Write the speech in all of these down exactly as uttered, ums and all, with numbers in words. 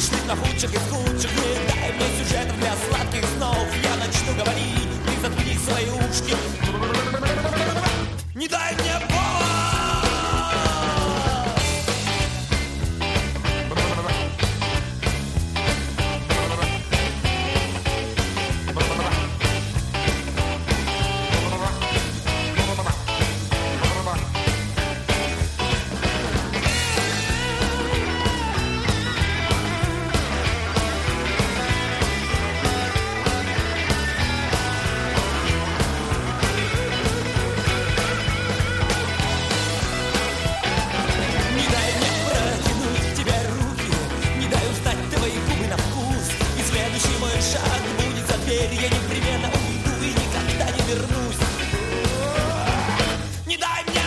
скучных, но худших из худших. Не дай мне сюжетов для сладких снов. Я начну говорить, ты заткни свои ушки. Не дай мне повод. Я непременно уйду и никогда не вернусь. Не дай мне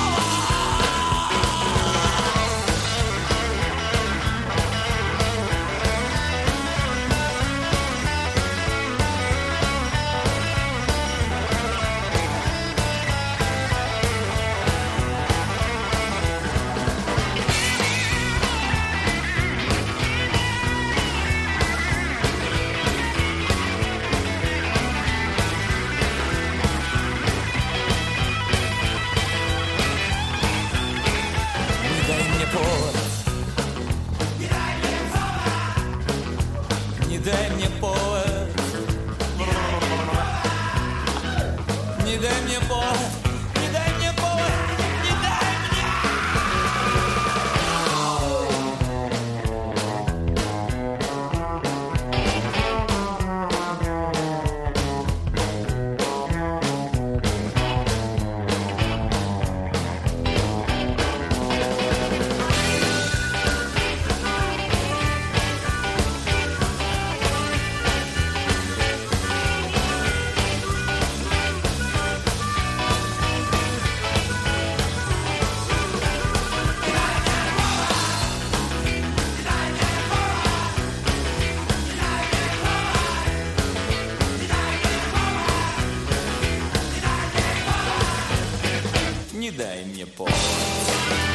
Не дай мне повод. Не дай мне повод. Не дай мне повод. Не дай Не дай мне повод.